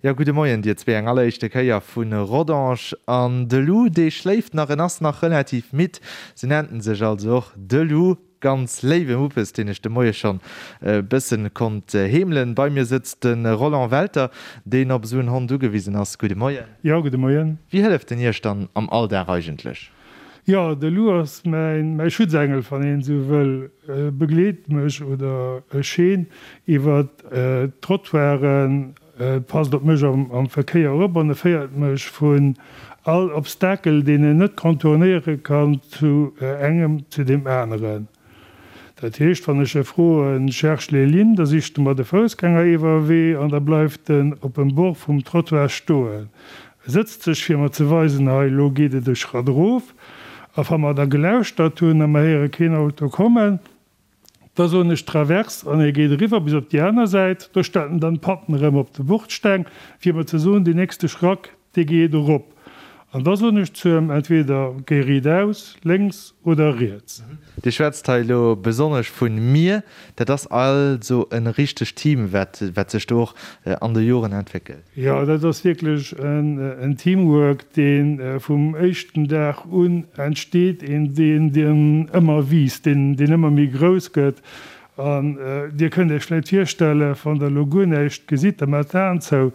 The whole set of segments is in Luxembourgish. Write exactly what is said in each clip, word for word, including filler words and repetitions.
Ja gute Morgen, Dir zwei eng alleréischte Käier vun Rodange an de Lou, déi schläft nach en ass nach relativ mit. Se nennten sech also auch de Lou, ganz léiwe Huppes, den ich de Moie schon äh, bëssen kont äh, hemelen. Bei mir sitzt den äh, Roland Welter, den op so'n Hand ugewiesen ass. Gute Morgen. Ja, gute Morgen. Wie helft den ihr dann am All der eigentlich? Ja, de Lou ass mein, mein Schutzengel van en so wëll äh, begleet mech oder äh, Scheen iwwer äh, Trottwaren, äh, pass op mech am, am Verkeier op an feiert mech vun all Obstakel, de en net kontourniere kann zu äh, engem zu dem Äneren. Dat heescht vanche froen Scherchlelin, dat ich mat de Fosgänger iwwer weh an der bleif den op dem Bord vum Trottwer stoen. Sitzt sech fir mat ze weisen ha Logide de Schradrof, a ha mat der gelauscht dat hun a here Kenauto kommen, da so nech Travers an e geht River bis op die Äner seit, da standen dann Partnerrem op de Buchtsteng, fir mat ze so die nächste Schrack, de geht op. An da so nicht zum entweder geriet aus, links oder rechts. Die Schwärzteilo besonders von mir, der das also ein richtiges Team wird, wird sich doch äh, an den Jahren entwickelt. Ja, das ist wirklich ein, ein Teamwork, den äh, vom ersten Tag an entsteht, in den den immer wies, den, den immer mehr groß geht. Und äh, dir könnt euch vielleicht vorstellen, von der Lagune echt gesehen, der Matern so.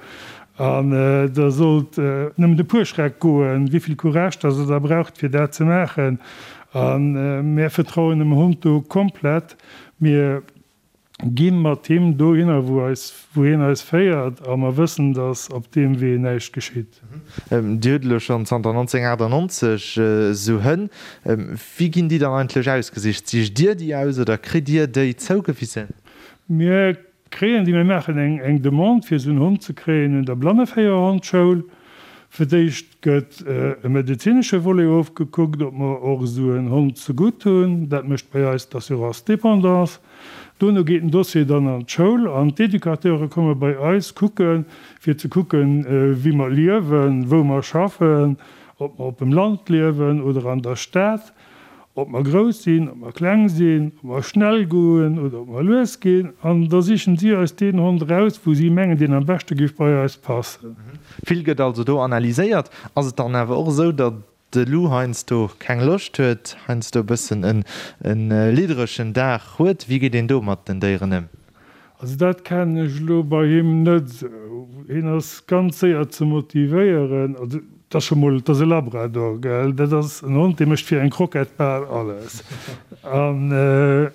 An äh, da sollt äh, nëmm de Puschreck goen, wieviel Courage dat se da braucht fir dat ze machen. An äh, mehr vertrauen dem Hund komplett mir ginn mat Team do hinnner, wo wo hin als feiert, a man wissen, dass op dem we neiich geschieht. Ähm, Dile schon neunzehnhundertachtundneunzig äh, so hën. Ähm, wie ginn die dann eigentlich ausgesicht? Sich dir die aus oder krediert déi zougefisse? Mir kreen die mechen eng eng de Mont fir hun Hund ze kreen in der Blannefeierhandchoul, verdeicht gëtt äh, e medizinsche Wolle aufgeguckt, dat man och so en Hund ze gut hunn, dat mecht bei dat se as Dependance. Donno geht en Dossier dann an d'Schoul, an d'Edukateure komme bei Eis kucken, fir ze kucken, äh, wie man liewen, wo man schaffen, ob man op dem Land liewen oder an der Stadt. Ob man groß sinn, ob man klein sinn, ob man schnell goen oder ob man losgehen. Und da sichen sie aus den Hund raus, wo sie mengen den am besten Gift bei uns passen. Mhm. Viel geht also do analysiert. Also dann aber auch so, dass de Lou heinz du keine Lust huet, heinz du bisschen en en äh, liederischen Dach huet. Wie geht den do mat den deieren? Also dat kann ich lo bei ihm net so. Ihn as ganz sehr zu motivieren. Also, das schon mal das Labrador, gell? Das ist ein Hund, der möchte für ein Krokettball alles. Und, äh,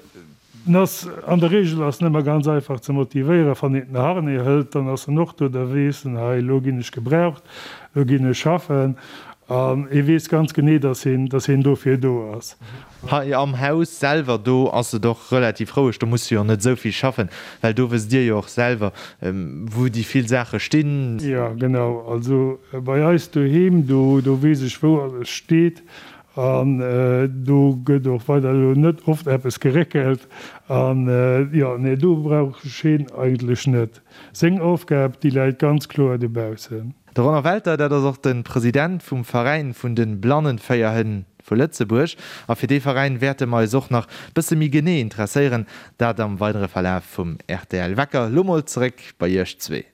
das an der Regel ist nicht mehr ganz einfach zu motivieren. Von den Haaren erhält, dann hast du noch der Wesen, hey, logisch gebraucht, logisch schaffen. Um, ich weiß ganz genau, dass ihn, dass ihn dafür da ist. Ha, ja, am Haus selber do also doch relativ ruhig, du musst ja nicht so viel schaffen, weil du wirst dir ja auch selber, ähm, wo die viel Sachen stehen. Ja, genau. Also bei uns daheim, du, du weißt ich, wo alles steht. Und äh, du geht auch weiter nicht oft etwas geregelt. Und äh, ja, nee, du brauchst Schäden eigentlich nicht. Seine Aufgabe, die Leute ganz klar dabei sind. Der Ronald Welter, der ist auch den Präsident vom Verein von den Blannenfeierhen von Lützeburg. Und für den Verein werden wir uns auch noch ein bisschen mehr genau interessieren, da am weiteren Verlauf vom R T L Wecker. Lummel zurück bei euch zwei.